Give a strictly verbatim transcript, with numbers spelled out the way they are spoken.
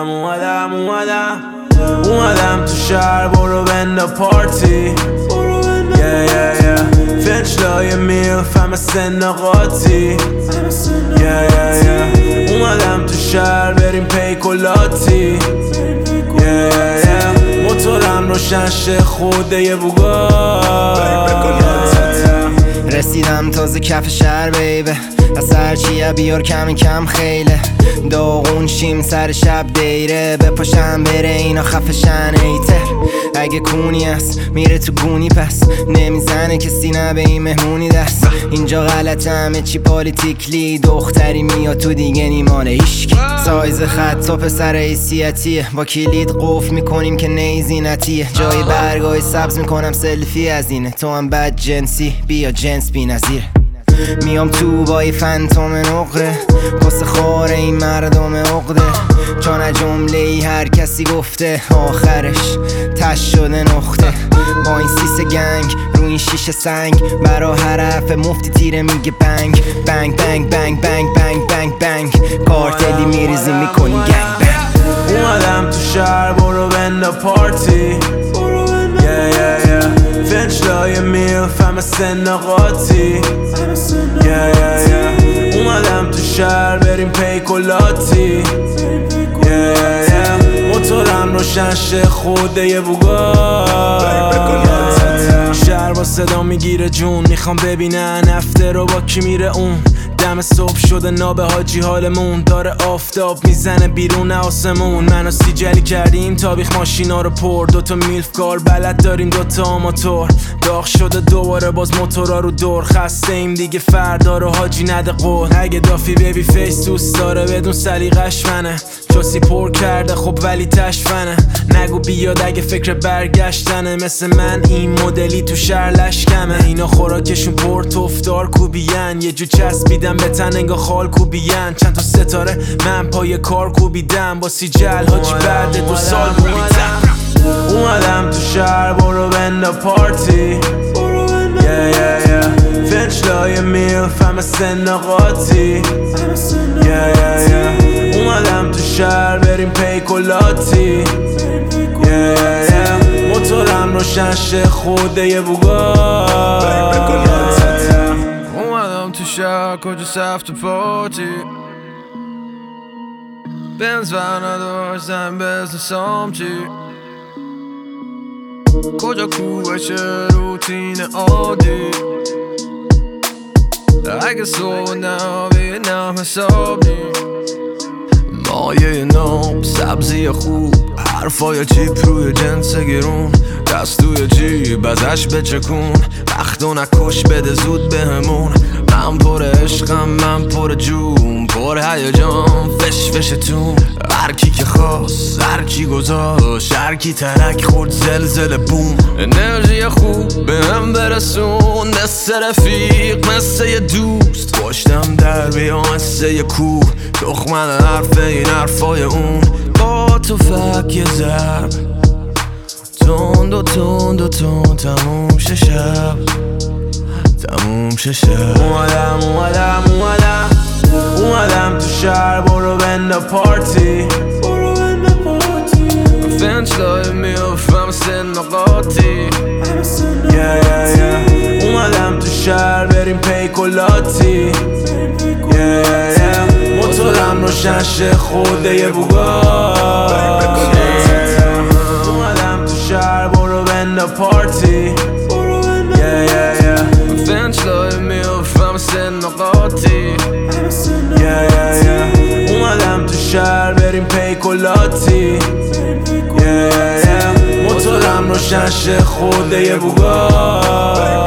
اومدم اومدم اومدم اومدم تو شهر برو بنده پارتی yeah, yeah, yeah. فنچلای میلف همه سن قاطی yeah, yeah, yeah. اومدم تو شهر بریم پیکولاتی yeah, yeah, yeah. موتورم روشن شه خوده یه بوگا رسیدم تازه کف شهر بیبه از هرچیه بیار کمی کم خیله داغون شیم سر شب دیره بپاشم بره اینا خفشن ایتر اگه کونی هست میره تو گونی پس نمیزنه کسی نه به این مهمونی دست اینجا غلط همه چی پالیتیکلی دختری میاد تو دیگه نیمانه ایشکی سایز خط و پسر حیثیتیه با کلید قفل میکنیم که نیزینتیه جای برگای سبز میکنم سلفی از اینه تو هم بد جنسی بیا جنس بی نظیره میام تو با یه فنتوم نقره کس خاره این مردم عقده چون از جمله ای هر کسی گفته آخرش تش شده نقطه با این سیس گنگ رو این شیشه سنگ برا هر حرف مفتی تیره میگه بنگ بنگ بنگ بنگ بنگ بنگ بنگ بنگ کارتلی میریزی میکنی گنگ بنگ اومدم تو شهر برو بنده پارتی yeah, yeah, yeah. فنچلای میلف همه سن قاطی yeah, yeah, yeah. اومدم تو شهر بریم پیکولاتی yeah, yeah, yeah. موتورم روشن شه خوده یه بوگا شهر با صدا میگیره جون میخوام ببینن افته رو با کی میره اون دم صبح شده ناب حاجی حالمون داره آفتاب میزنه بیرون آسمون منو سیجلی کردیم تابیخ ماشینا رو پر دوتا میلف کار بلد داریم دوتا آماتور داغ شده دوباره باز موتورا رو دور خسته ایم دیگه فردا رو حاجی نده قول اگه دافی بیبی فیس دوست داره بدون سلیقش منه چاسی پر کرده خب ولی تشفنه نگو بیاد اگه فکر برگشتنه مثل من این مدلی تو شهر لشکمه اینا خوراکشون پر تفدار کوبیان یه جو چسبیدم به تن انگا خال کوبیان چند تا ستاره من پای کار کوبیدم با سی جل حاجی بعد دو سال کوبیدم اومدم تو شهر برو بنده پارتی yeah, yeah, yeah. فنچلای میلف همه سن قاطی yeah, yeah, yeah. اومدم تو شهر بریم پیکولاتی yeah, yeah, yeah. موتورم روشن شه خوده یه بوگا اومدم تو شهر کجا سفت پارتی بنز و نداشتم بزن سامچی کجا کوبشه روتین عادی اگه صبح نبینم حساب نی مایه نام سبزی خوب حرفای چیپ روی جنس گرون دست توی جیب ازش بچکون وقتو نکش بده زود بهمون من پر عشقم من پر جون پر هیجان فش فشتون هرکی که خواست هرکی گذاشت هرکی ترک خورد زلزله بوم انرژی خوب به هم برسون مثل رفیق مثل یه دوست پشتم در بیام مثل یه کوه تخمن حرف این حرفای اون با تو فک یه ضرب تند و تند و تند تموم شه شب تموم شه شب اومدم اومدم اومدم اومدم تو شهر برو بنده پارتی فنچلای میافم سن قاطی yeah, yeah, yeah. اومدم تو شهر بریم پیکولاتی yeah, yeah, yeah. موتورم روشن شه خوده یه بوگا اومدم تو شهر برو بنده پارتی yeah, yeah, yeah. فنچلای میافم سن قاطی yeah, yeah, yeah. اومدم تو شهر بریم پیکولاتی yeah, yeah, yeah. موتورم روشن شه خوده یه بوگا